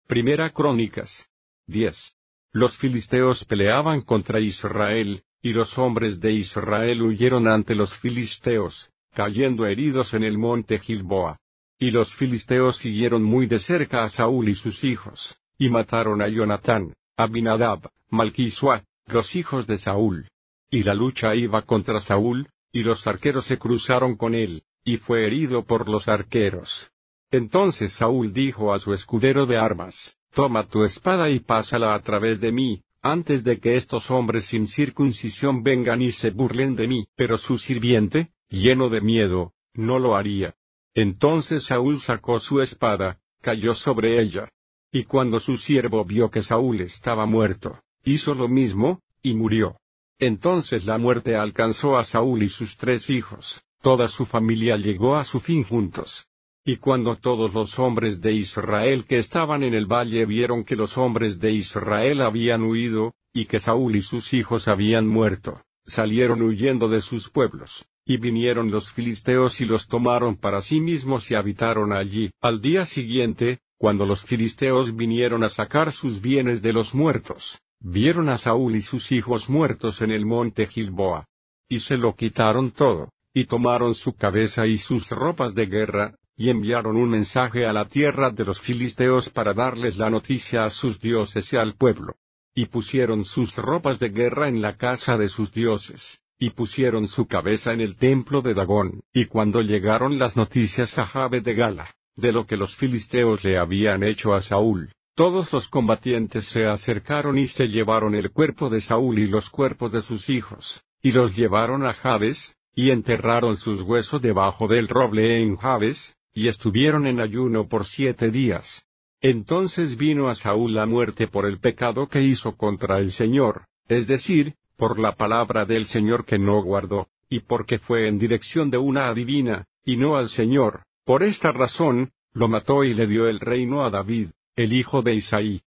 Primera Crónicas 10. Los filisteos peleaban contra Israel, y los hombres de Israel huyeron ante los filisteos, cayendo heridos en el monte Gilboa. Y los filisteos siguieron muy de cerca a Saúl y sus hijos, y mataron a Jonatán, Abinadab, Malquisua, los hijos de Saúl. Y la lucha iba contra Saúl, y los arqueros se cruzaron con él, y fue herido por los arqueros. Entonces Saúl dijo a su escudero de armas: Toma tu espada y pásala a través de mí, antes de que estos hombres sin circuncisión vengan y se burlen de mí. Pero su sirviente, lleno de miedo, no lo haría. Entonces Saúl sacó su espada, cayó sobre ella. Y cuando su siervo vio que Saúl estaba muerto, hizo lo mismo, y murió. Entonces la muerte alcanzó a Saúl y sus 3 hijos, toda su familia llegó a su fin juntos. Y cuando todos los hombres de Israel que estaban en el valle vieron que los hombres de Israel habían huido, y que Saúl y sus hijos habían muerto, salieron huyendo de sus pueblos, y vinieron los filisteos y los tomaron para sí mismos y habitaron allí. Al día siguiente, cuando los filisteos vinieron a sacar sus bienes de los muertos, vieron a Saúl y sus hijos muertos en el monte Gilboa. Y se lo quitaron todo, y tomaron su cabeza y sus ropas de guerra, y enviaron un mensaje a la tierra de los filisteos para darles la noticia a sus dioses y al pueblo. Y pusieron sus ropas de guerra en la casa de sus dioses, y pusieron su cabeza en el templo de Dagón. Y cuando llegaron las noticias a Jabe de Gala, de lo que los filisteos le habían hecho a Saúl, todos los combatientes se acercaron y se llevaron el cuerpo de Saúl y los cuerpos de sus hijos, y los llevaron a Jabes, y enterraron sus huesos debajo del roble en Jabes, y estuvieron en ayuno por 7 días. Entonces vino a Saúl la muerte por el pecado que hizo contra el Señor, es decir, por la palabra del Señor que no guardó, y porque fue en dirección de una adivina, y no al Señor. Por esta razón, lo mató y le dio el reino a David, el hijo de Isaí.